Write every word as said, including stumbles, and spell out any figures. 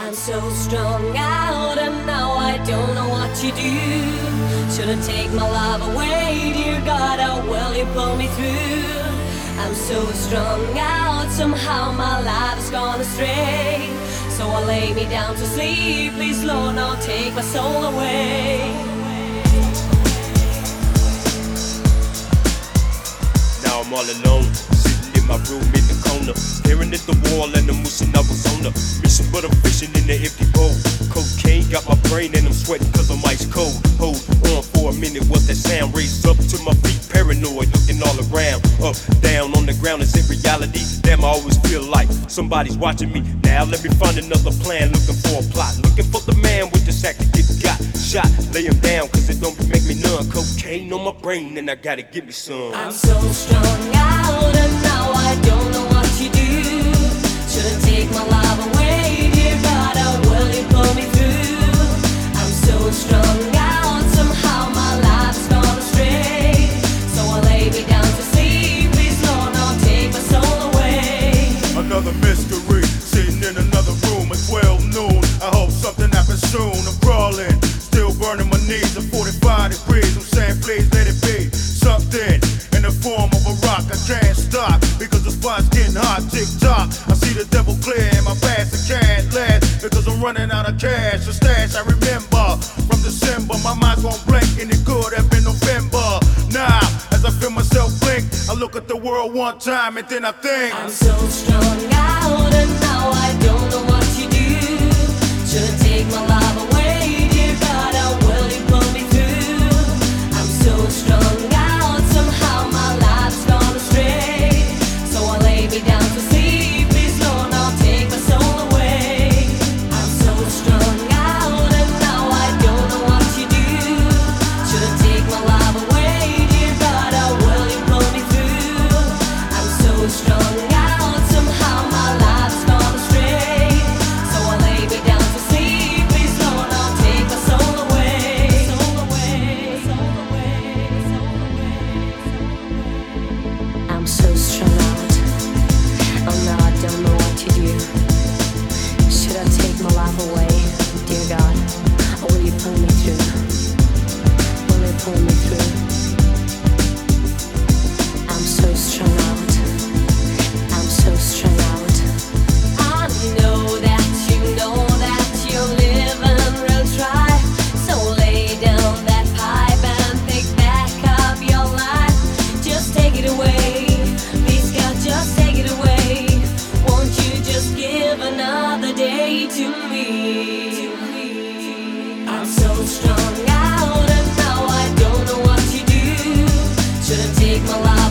I'm so strung out and now I don't know what to do. Shouldn't take my love away, dear God, how will you pull me through? I'm so strung out, somehow my life has gone astray. So I lay me down to sleep, please Lord, now take my soul away. Now I'm all alone, sitting in my room in the corner, staring at the wall and I'm wishing I was on a mission, but I'm fishing in the empty bowl. Cocaine got my brain and I'm sweating cause I'm ice cold. Hold on for a minute, what's that sound? Raised up to my feet, paranoid, looking all around. Up, down, on the ground, is it reality? Damn, I always feel like somebody's watching me. Now let me find another plan, looking for a plot, looking for the man with the sack that get got shot. Lay him down cause it don't make me numb. Cocaine on my brain and I gotta give me some. I'm so strung out and now I don't know what to do. Shouldn't take my love away, dear God, how will you pull me through? I'm so strung out, somehow my life's gone astray. So I lay me down to sleep, please Lord, now take my soul away. Another mystery, sitting in another room at twelve noon. I hope something happens soon. I'm crawling, still burning my knees at forty-five degrees. I'm saying please let it be something in the form of a rock. I can't stop because the spot's getting hot. Tick tock, I see the devil clear in my past. I can't last because I'm running out of cash. The stash I remember from December. My mind's won't blank and it could have been November. Now, as I feel myself blink, I look at the world one time and then I think I'm so strung out and now I don't know what to do. Shouldn't take my love away, dear God, how will you pull me through? I'm so strung out, somehow my life's gone astray. So I lay me down to sleep, please Lord, now take my soul away. I'm so strung out and now I don't know what to do. Shouldn't take my love away, dear God, how will you pull me through? I'm so strung out, somehow my life's gone astray. So I lay me down to sleep, please Lord, now take my soul away. Soul away, soul away, soul away. I'm so strung out, oh no, I don't know what to do. Should I take my life away, dear God, or will you pull me through? Will you pull me through? I'm so strung out, I'm so strung out. I know that you know that you're living real try. So lay down that pipe and think back of your life. Just take it away, please God, just take it away. Won't you just give another day to me? I'm so strung out and now I don't know what to do. Shouldn't take my life